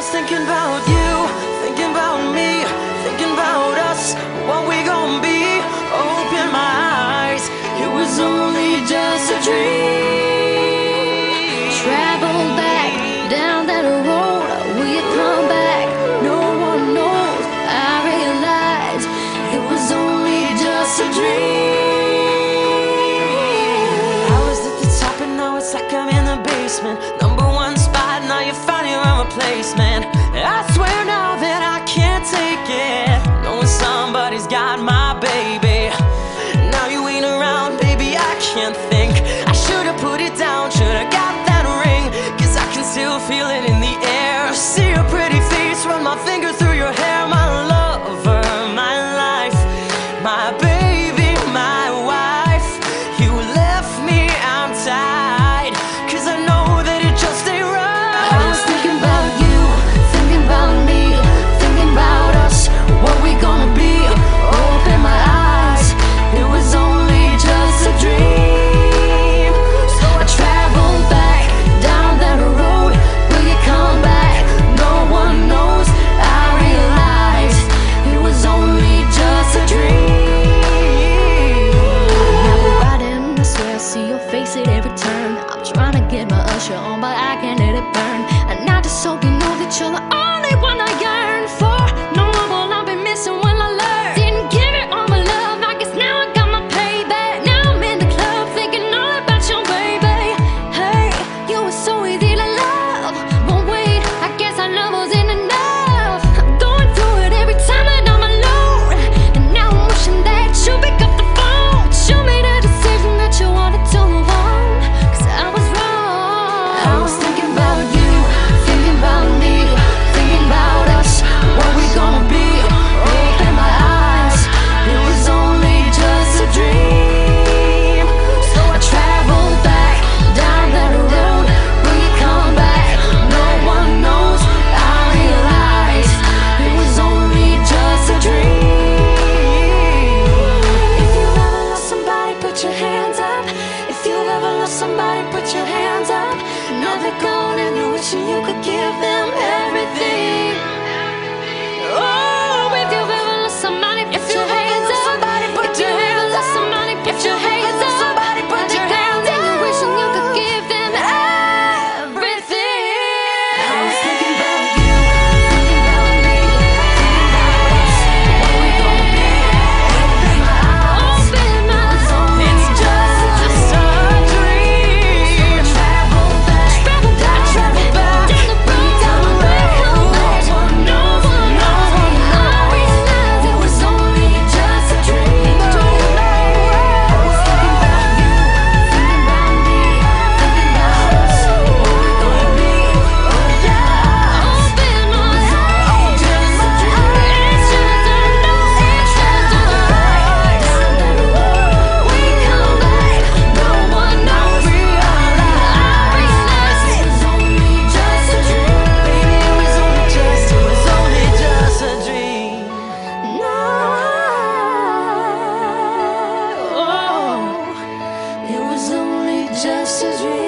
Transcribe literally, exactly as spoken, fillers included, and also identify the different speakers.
Speaker 1: thinking about you, thinking about me, thinking about us, what we gon' be. Open my eyes, it was only just a dream.
Speaker 2: Travel back down that road, will you come back? No one knows, I realize it was only just a dream.
Speaker 1: I was at the top and now it's like I'm in the basement. Number one spot, now you found your own replacement. I swear now that I can't take it, knowing somebody's got my baby. Now you ain't around, baby, I can't think. I should've put it down, should've got that ring, cause I can still feel it in the air. See your pretty face, run my fingers through your hair. My lover, my life, my baby, my wife. You left me, I'm tied, cause I know that it just ain't right.
Speaker 2: I was thinking about you, thinking about me, thinking about us, what we gonna be. Open my eyes, it was only just a dream. So I traveled back down that road, will you come back? No one knows, I realized it was only just a dream. Now we're riding, I swear I see your face at every turn. I'm trying to get my usher on, but I can't let it burn. And now just so you know that you're the only one I yearn for. No one will I be missing when I learn. Didn't give it all my love, I guess now I got my payback. Now I'm in the club thinking all about your baby. Hey, you were so easy to love, but wait, I guess our love wasn't enough. I'm going through it every time that I'm alone, and now I'm wishing that you pick up the phone. But you made a decision that you wanted to move on, cause I was wrong. I was thinking about you, thinking about me, thinking about us, what we gonna be. Open my eyes, it was only just a dream. So I traveled back down that road, will you come back? No one knows, I realized it was only just a dream. If you ever lost somebody, put your hands up. If you ever lost somebody, put your hands up. Now they're gone and you're wishing you could give them everything. Oh, if you've ever lost somebody, put your hands up. If you ever lost somebody, put your hands up. Now they're gone and you're wishing you could give them everything. I was thinking about you, thinking about me, thinking about us, what we gonna be. Open my eyes, open my eyes.
Speaker 1: It's just a dream.
Speaker 2: Travel back, travel back, travel back down the road, down the road. No one knows, I realized it was only just a dream. I was thinking about you, thinking about me, thinking about us, what we gonna be. Yeah, open my eyes, just a dream. It's just a dream, it's just a dream. Down that road, we come back. No one knows, I realized it was only just a dream.
Speaker 1: Baby, it was only just, it was only just a dream.
Speaker 2: No, oh, it was only just a dream.